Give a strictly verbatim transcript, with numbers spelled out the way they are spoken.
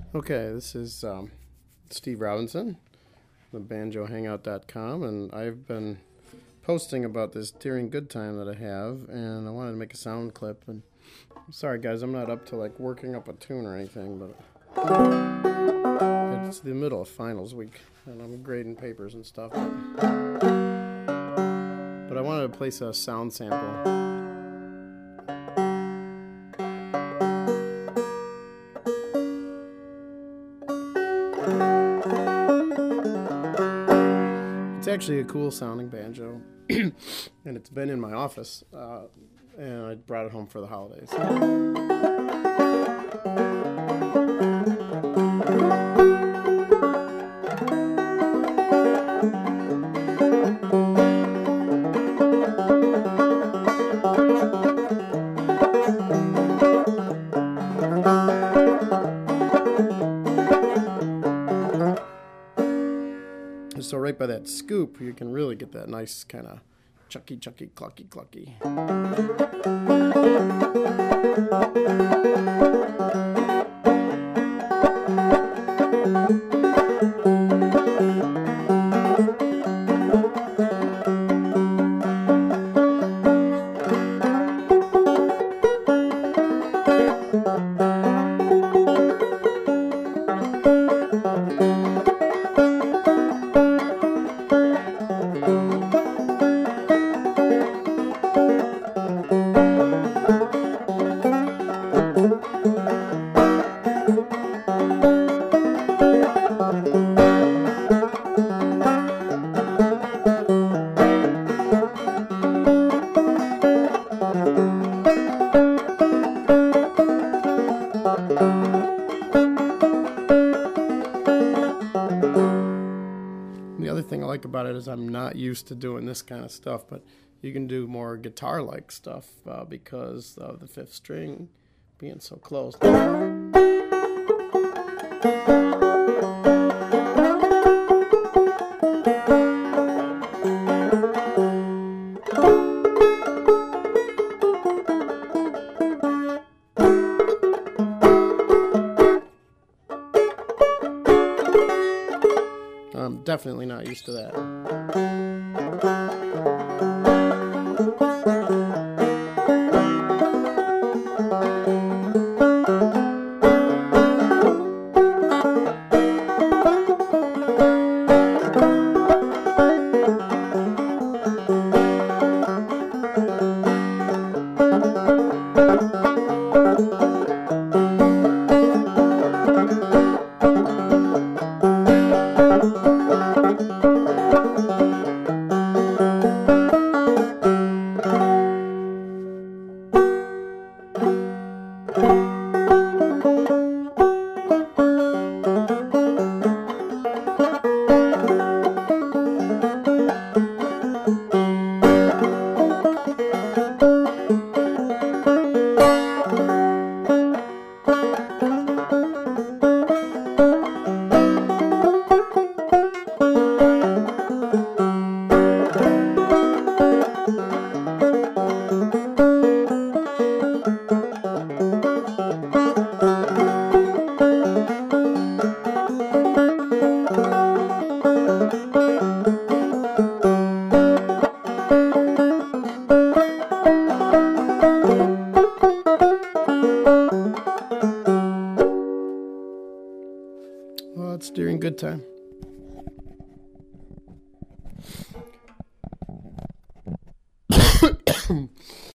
Okay, this is um, Steve Robinson, the banjo hangout dot com, and I've been posting about this During Good Time that I have, and I wanted to make a sound clip. And I'm sorry, guys, I'm not up to like working up a tune or anything, but it's the middle of finals week, and I'm grading papers and stuff. But, but I wanted to place a sound sample. It's actually a cool sounding banjo, and it's been in my office, uh, and I brought it home for the holidays. So right by that scoop, you can really get that nice kind of chucky, chucky, clucky, clucky. The other thing I like about it is I'm not used to doing this kind of stuff, but you can do more guitar-like stuff uh, because of the fifth string being so close. I'm definitely not used to that. Well, it's During Good Time.